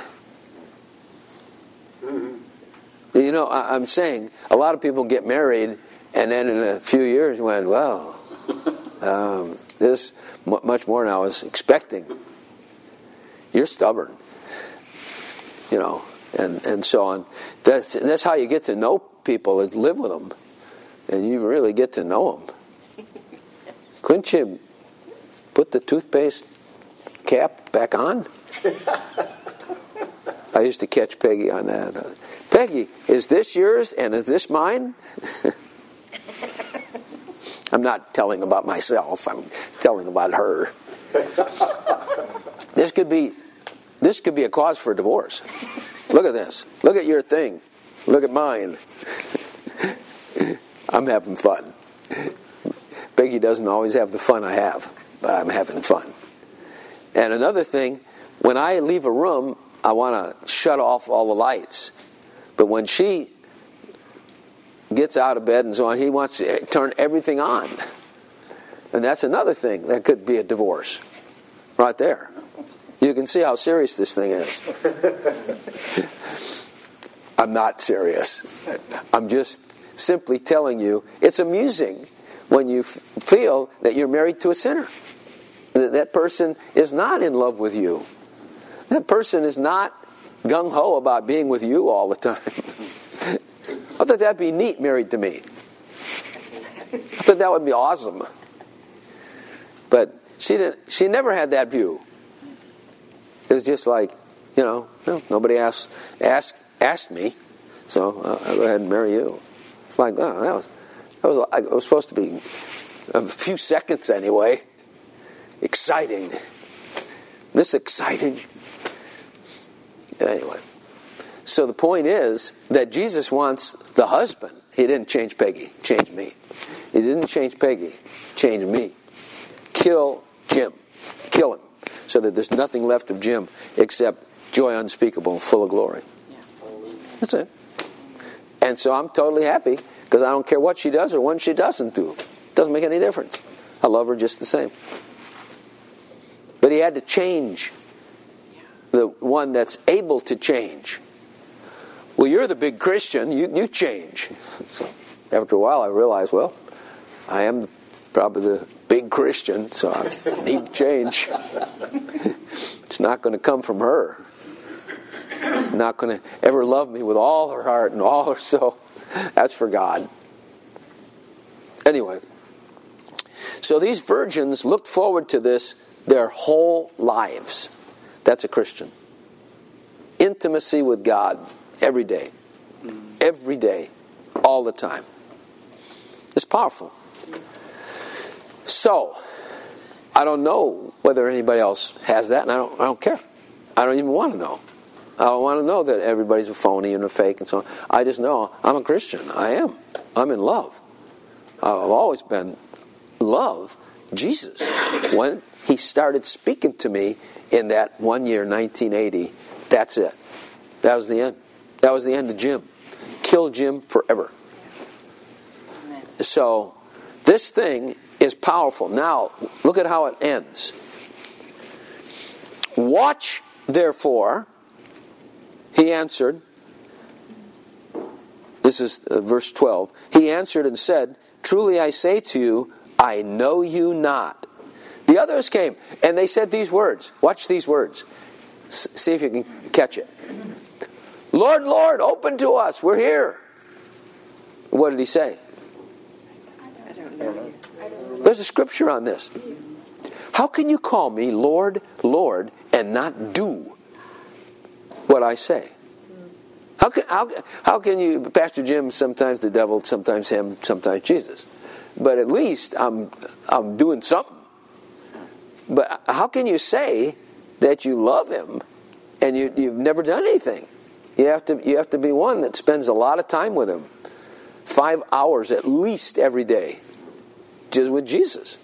You know, I'm saying a lot of people get married and then in a few years went, well, this much more than I was expecting. You're stubborn. You know, and so on. That's how you get to know people, is live with them. And you really get to know them. Couldn't you put the toothpaste cap back on? I used to catch Peggy on that. Peggy, is this yours and is this mine? I'm not telling about myself. I'm telling about her. This could be a cause for divorce. Look at this. Look at your thing. Look at mine. I'm having fun. Peggy doesn't always have the fun I have, but I'm having fun. And another thing, when I leave a room, I want to shut off all the lights. But when she gets out of bed and so on, he wants to turn everything on. And that's another thing that could be a divorce. Right there. You can see how serious this thing is. I'm not serious. I'm just simply telling you, it's amusing when you feel that you're married to a sinner. That person is not in love with you. That person is not gung-ho about being with you all the time. I thought that'd be neat, married to me. I thought that would be awesome. But she never had that view. It was just like, nobody asked me, so I'll go ahead and marry you. It's like, it was supposed to be a few seconds anyway. Exciting. This exciting. Anyway. So the point is that Jesus wants the husband. He didn't change Peggy, changed me. He didn't change Peggy, changed me. Kill Jim. Kill him. So that there's nothing left of Jim except joy unspeakable and full of glory. That's it. And so I'm totally happy because I don't care what she does or when she doesn't do. It doesn't make any difference. I love her just the same. But he had to change the one that's able to change. Well, you're the big Christian. You change. So after a while I realized, well, I am probably the big Christian, so I need to change. It's not going to come from her. She's not going to ever love me with all her heart and all her soul. That's for God. Anyway, so these virgins looked forward to this their whole lives. That's a Christian. Intimacy with God every day. Every day. All the time. It's powerful. So, I don't know whether anybody else has that, and I don't care. I don't even want to know. I don't want to know that everybody's a phony and a fake and so on. I just know I'm a Christian. I am. I'm in love. I've always been in love. Jesus, when he started speaking to me in that one year, 1980, that's it. That was the end. That was the end of Jim. Kill Jim forever. So, this thing is powerful. Now, look at how it ends. Watch, therefore, he answered. This is verse 12. He answered and said, truly I say to you, I know you not. The others came, and they said these words. Watch these words. See if you can catch it. Lord, Lord, open to us. We're here. What did he say? I don't know. There's a scripture on this. How can you call me Lord, Lord, and not do what I say? How can you, Pastor Jim, sometimes the devil, sometimes him, sometimes Jesus. But at least I'm doing something. But how can you say that you love him and you've never done anything? You have to be one that spends a lot of time with him. 5 hours at least every day. Just with Jesus.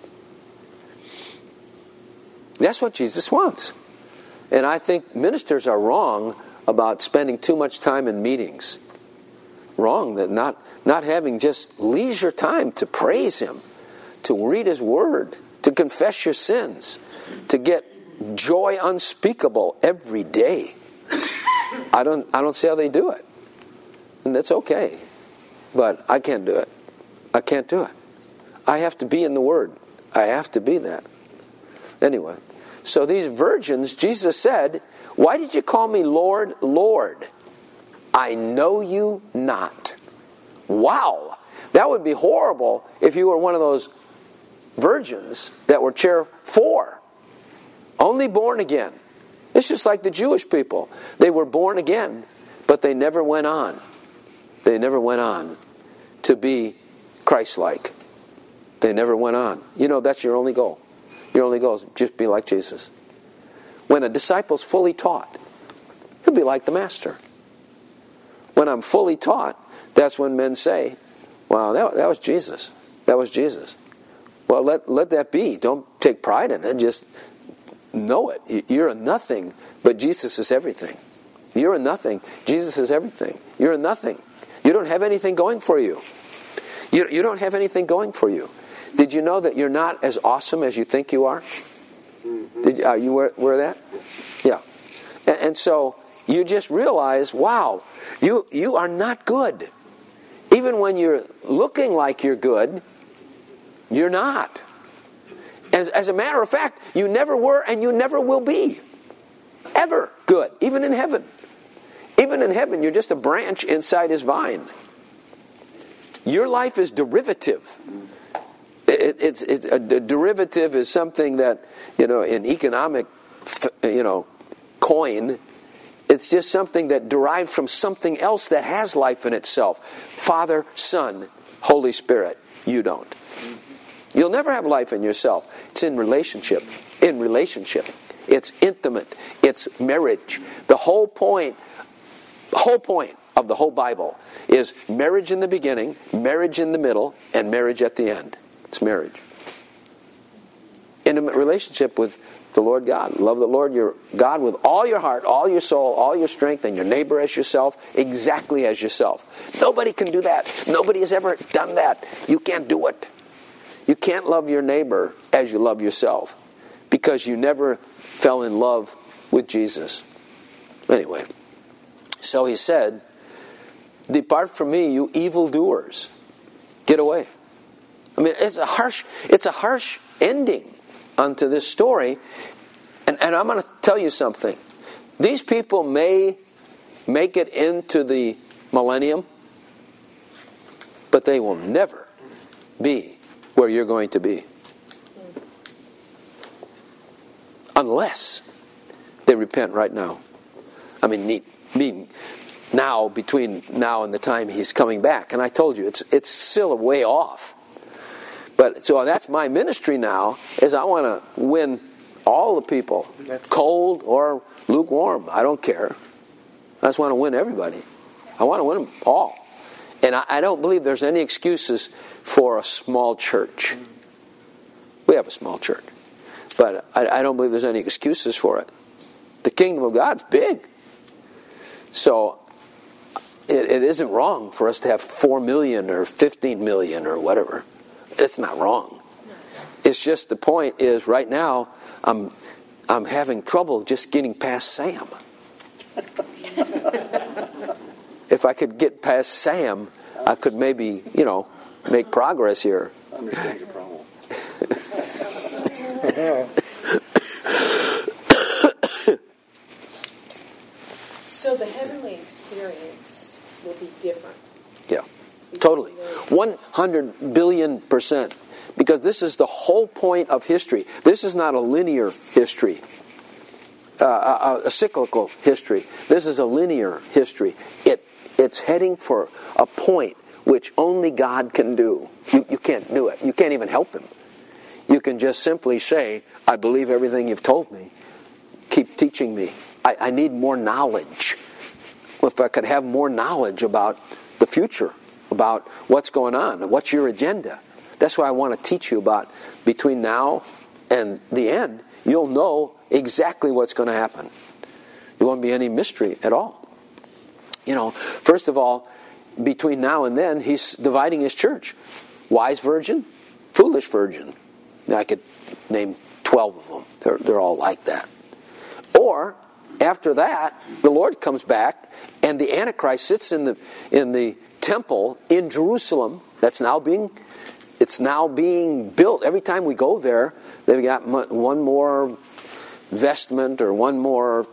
That's what Jesus wants. And I think ministers are wrong about spending too much time in meetings. Wrong, that not having just leisure time to praise him, to read his word, to confess your sins, to get joy unspeakable every day. I don't see how they do it. And that's okay. But I can't do it. I can't do it. I have to be in the Word. I have to be that. Anyway, so these virgins, Jesus said, why did you call me Lord, Lord? I know you not. Wow. That would be horrible if you were one of those virgins that were chair 4. Only born again. It's just like the Jewish people. They were born again, but they never went on. They never went on to be Christ-like. They never went on. You know, that's your only goal. Your only goal is just be like Jesus. When a disciple's fully taught, he'll be like the Master. When I'm fully taught, that's when men say, wow, that was Jesus. That was Jesus. Well, let that be. Don't take pride in it. Just know it. You're a nothing, but Jesus is everything. You're a nothing. Jesus is everything. You're a nothing. You don't have anything going for you. You don't have anything going for you. Did you know that you're not as awesome as you think you are? Are you aware of that? Yeah. And so you just realize, wow, you are not good. Even when you're looking like you're good, you're not. As a matter of fact, you never were and you never will be. Ever good. Even in heaven. Even in heaven, you're just a branch inside his vine. Your life is derivative. It's a derivative is something that, in economic, coin, it's just something that derived from something else that has life in itself. Father, Son, Holy Spirit. You don't. You'll never have life in yourself. It's in relationship. In relationship. It's intimate. It's marriage. The whole point of the whole Bible is marriage in the beginning, marriage in the middle, and marriage at the end. It's marriage. Intimate relationship with the Lord God. Love the Lord your God with all your heart, all your soul, all your strength, and your neighbor as yourself, exactly as yourself. Nobody can do that. Nobody has ever done that. You can't do it. You can't love your neighbor as you love yourself because you never fell in love with Jesus. Endyway, so he said, depart from me, you evildoers. Get away. I mean, it's a harsh ending unto this story. And I'm going to tell you something. These people may make it into the millennium, but they will never be where you're going to be. unless they repent right now. I mean now, between now and the time he's coming back. And I told you, it's still a way off. But so that's my ministry now, is I want to win all the people, cold or lukewarm. I don't care. I just want to win everybody. I want to win them all. And I don't believe there's any excuses for a small church. We have a small church. But I don't believe there's any excuses for it. The kingdom of God's big. So it isn't wrong for us to have 4 million or 15 million or whatever. It's not wrong. It's just the point is right now I'm having trouble just getting past Sam. If I could get past Sam, I could maybe, make progress here. I understand your problem. So the heavenly experience will be different. Yeah, totally. 100 billion%. Because this is the whole point of history. This is not a linear history, a cyclical history. This is a linear history. It's heading for a point which only God can do. You can't do it. You can't even help him. You can just simply say, I believe everything you've told me. Keep teaching me. I need more knowledge. If I could have more knowledge about the future, about what's going on, what's your agenda. That's why I want to teach you about between now and the end. You'll know exactly what's going to happen. There won't be any mystery at all. First of all, between now and then, he's dividing his church. Wise virgin, foolish virgin. I could name 12 of them. They're all like that. Or, after that, the Lord comes back, and the Antichrist sits in the temple in Jerusalem. It's now being built. Every time we go there, they've got one more vestment or one more,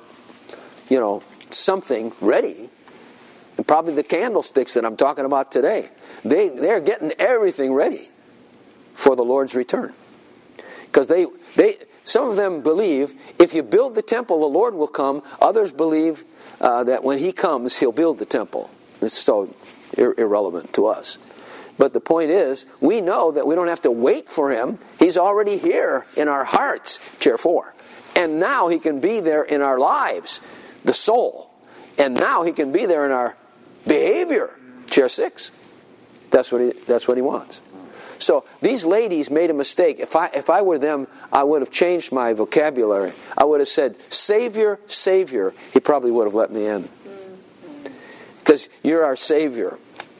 something ready. And probably the candlesticks that I'm talking about today. They're getting everything ready for the Lord's return. Because some of them believe if you build the temple, the Lord will come. Others believe that when he comes, he'll build the temple. It's so irrelevant to us. But the point is, we know that we don't have to wait for him. He's already here in our hearts, chair 4. And now he can be there in our lives, the soul. And now he can be there in our behavior, chair 6. That's what he wants. So these ladies made a mistake. If I were them, I would have changed my vocabulary. I would have said, Savior, Savior. He probably would have let me in. Because you're our Savior.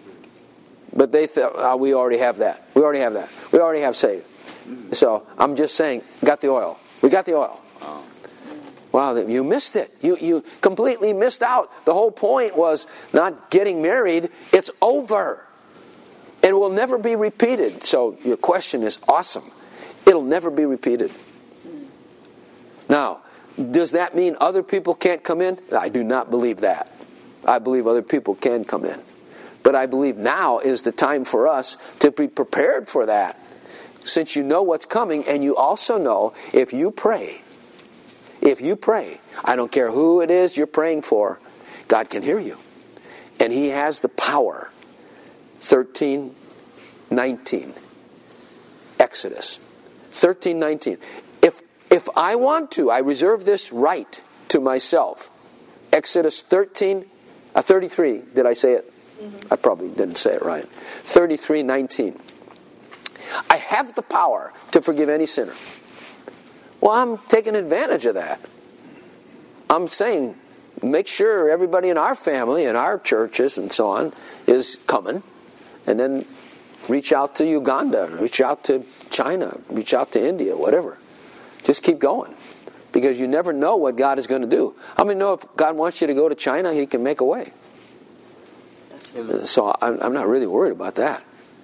But they thought, we already have that. We already have saved. So I'm just saying, got the oil. We got the oil. Wow, you missed it. You completely missed out. The whole point was not getting married. It's over. And it will never be repeated. So your question is awesome. It'll never be repeated. Now, does that mean other people can't come in? I do not believe that. I believe other people can come in. But I believe now is the time for us to be prepared for that. Since you know what's coming, and you also know if you pray, I don't care who it is you're praying for, God can hear you. And he has the power. 13:19. Exodus 13:19. If I want to, I reserve this right to myself. Exodus 33. Did I say it? I probably didn't say it right. 33:19. I have the power to forgive any sinner. Well, I'm taking advantage of that. I'm saying, make sure everybody in our family, in our churches and so on, is coming. And then reach out to Uganda, reach out to China, reach out to India, whatever. Just keep going. Because you never know what God is going to do. How many know if God wants you to go to China, he can make a way? So I'm not really worried about that.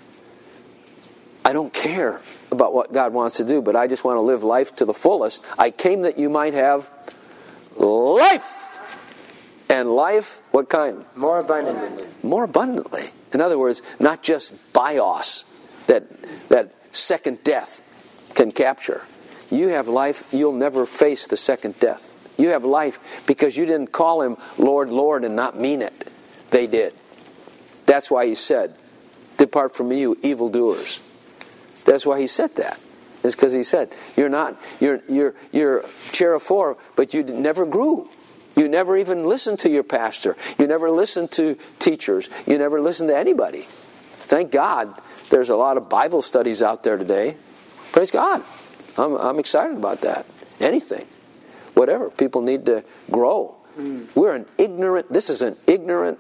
I don't care about what God wants to do, but I just want to live life to the fullest. I came that you might have life. And life, what kind? More abundantly. More abundantly. In other words, not just bios that second death can capture. you have life. You'll never face the second death. You have life because you didn't call him Lord, Lord, and not mean it. They did. That's why he said, depart from me, you evildoers. That's why he said that. It's because he said, you're chair of four, but you never grew. You never even listened to your pastor. You never listened to teachers. You never listened to anybody. Thank God there's a lot of Bible studies out there today. Praise God. I'm excited about that. Anything. Whatever. People need to grow. This is an ignorant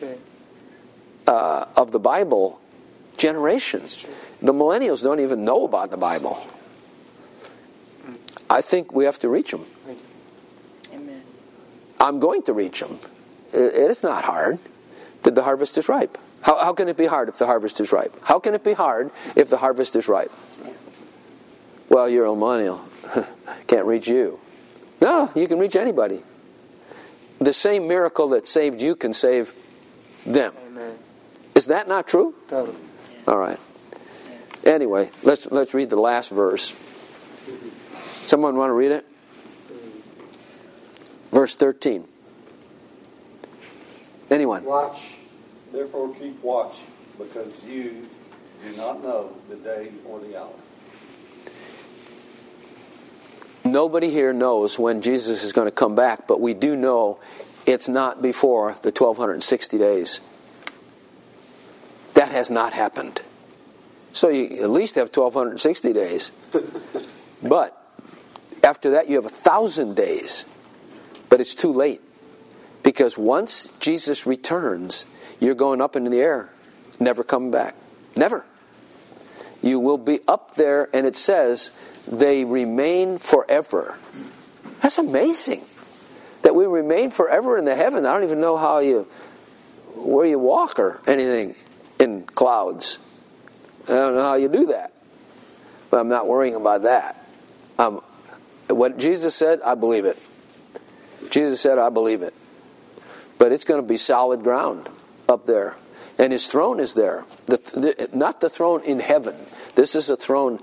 of the Bible generation. The millennials don't even know about the Bible. I think we have to reach them. Amen. I'm going to reach them. It's not hard. The harvest is ripe. How can it be hard if the harvest is ripe? How can it be hard if the harvest is ripe? Well, you're a millennial. Can't reach you. No, you can reach anybody. The same miracle that saved you can save them. Amen. Is that not true? Totally. All right. Anyway, let's read the last verse. Someone want to read it? Verse 13. Anyone? Watch. Therefore keep watch, because you do not know the day or the hour. Nobody here knows when Jesus is going to come back, but we do know it's not before the 1260 days. That has not happened. So you at least have 1260 days. But after that you have 1,000 days. But it's too late. Because once Jesus returns, you're going up into the air, never coming back. Never. You will be up there, and it says, they remain forever. That's amazing. That we remain forever in the heaven. I don't even know where you walk or anything in clouds. I don't know how you do that. But I'm not worrying about that. What Jesus said, I believe it. Jesus said, I believe it. But it's going to be solid ground up there. And his throne is there. Not the throne in heaven. This is a throne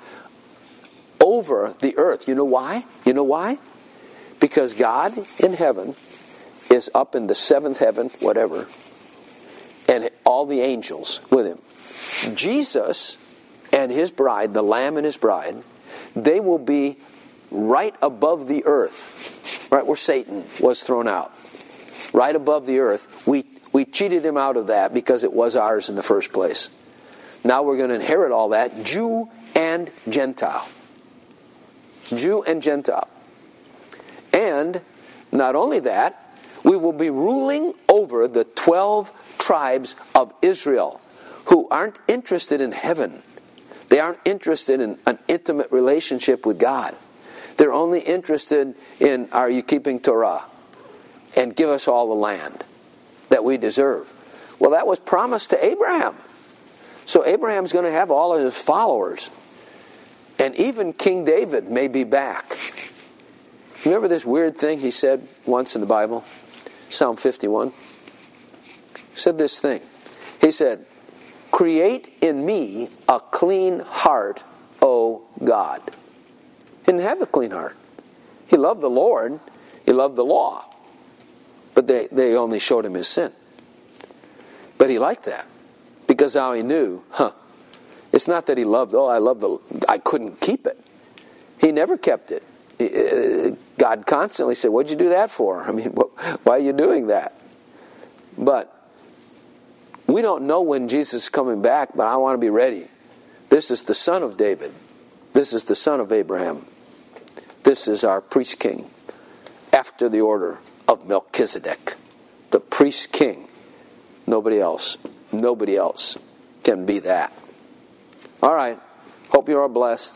over the earth. You know why? You know why? Because God in heaven is up in the seventh heaven, whatever, and all the angels with him. Jesus and his bride, the Lamb and his bride, they will be right above the earth, right where Satan was thrown out. Right above the earth. We cheated him out of that because it was ours in the first place. Now we're going to inherit all that, Jew and Gentile. Jew and Gentile. And not only that, we will be ruling over the 12 tribes of Israel who aren't interested in heaven. They aren't interested in an intimate relationship with God. They're only interested in, are you keeping Torah? And give us all the land that we deserve. Well, that was promised to Abraham. So Abraham's going to have all of his followers. And even King David may be back. Remember this weird thing he said once in the Bible? Psalm 51. He said this thing. He said, create in me a clean heart, O God. He didn't have a clean heart. He loved the Lord. He loved the law. But they only showed him his sin. But he liked that. Because how he knew, it's not that he loved, I couldn't keep it. He never kept it. God constantly said, what'd you do that for? I mean, why are you doing that? But we don't know when Jesus is coming back, but I want to be ready. This is the son of David. This is the son of Abraham. This is our priest king after the order of Melchizedek, the priest king. Nobody else can be that. All right. Hope you are blessed.